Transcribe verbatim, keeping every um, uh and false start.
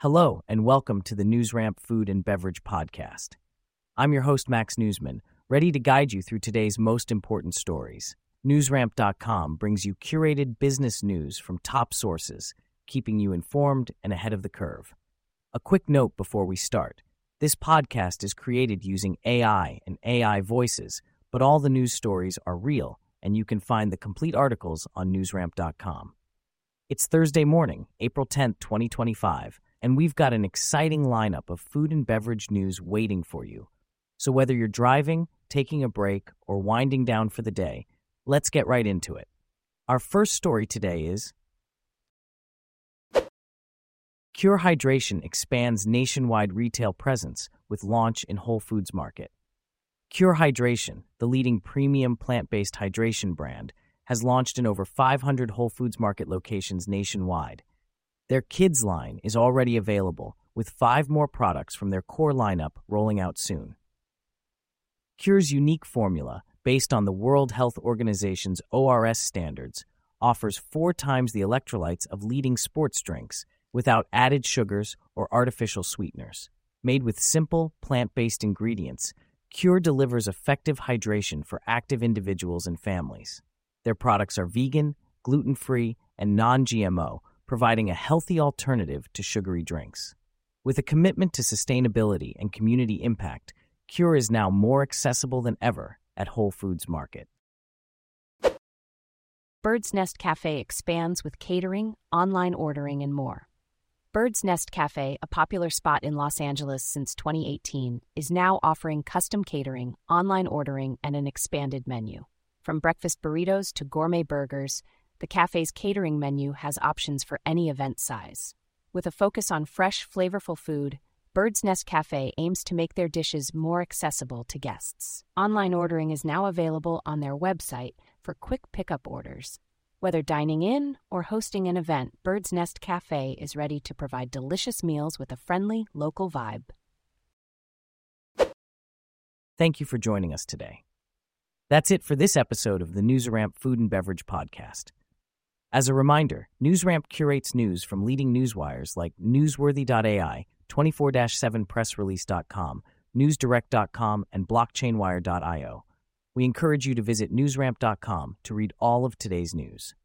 Hello, and welcome to the NewsRamp Food and Beverage Podcast. I'm your host, Max Newsman, ready to guide you through today's most important stories. NewsRamp dot com brings you curated business news from top sources, keeping you informed and ahead of the curve. A quick note before we start. This podcast is created using A I and A I voices, but all the news stories are real, and you can find the complete articles on NewsRamp dot com. It's Thursday morning, April tenth, twenty twenty-five, and we've got an exciting lineup of food and beverage news waiting for you. So whether you're driving, taking a break, or winding down for the day, let's get right into it. Our first story today is Cure Hydration expands nationwide retail presence with launch in Whole Foods Market. Cure Hydration, the leading premium plant-based hydration brand, has launched in over five hundred Whole Foods Market locations nationwide. Their kids line is already available, with five more products from their core lineup rolling out soon. Cure's unique formula, based on the World Health Organization's O R S standards, offers four times the electrolytes of leading sports drinks without added sugars or artificial sweeteners. Made with simple, plant-based ingredients, Cure delivers effective hydration for active individuals and families. Their products are vegan, gluten-free, and non-G M O, providing a healthy alternative to sugary drinks. With a commitment to sustainability and community impact, Cure is now more accessible than ever at Whole Foods Market. Bird's Nest Cafe expands with catering, online ordering, and more. Bird's Nest Cafe, a popular spot in Los Angeles since twenty eighteen, is now offering custom catering, online ordering, and an expanded menu. From breakfast burritos to gourmet burgers, the cafe's catering menu has options for any event size. With a focus on fresh, flavorful food, Bird's Nest Cafe aims to make their dishes more accessible to guests. Online ordering is now available on their website for quick pickup orders. Whether dining in or hosting an event, Bird's Nest Cafe is ready to provide delicious meals with a friendly, local vibe. Thank you for joining us today. That's it for this episode of the NewsRamp Food and Beverage Podcast. As a reminder, NewsRamp curates news from leading newswires like Newsworthy dot A I, twenty-four seven press release dot com, newsdirect dot com, and blockchain wire dot io. We encourage you to visit NewsRamp dot com to read all of today's news.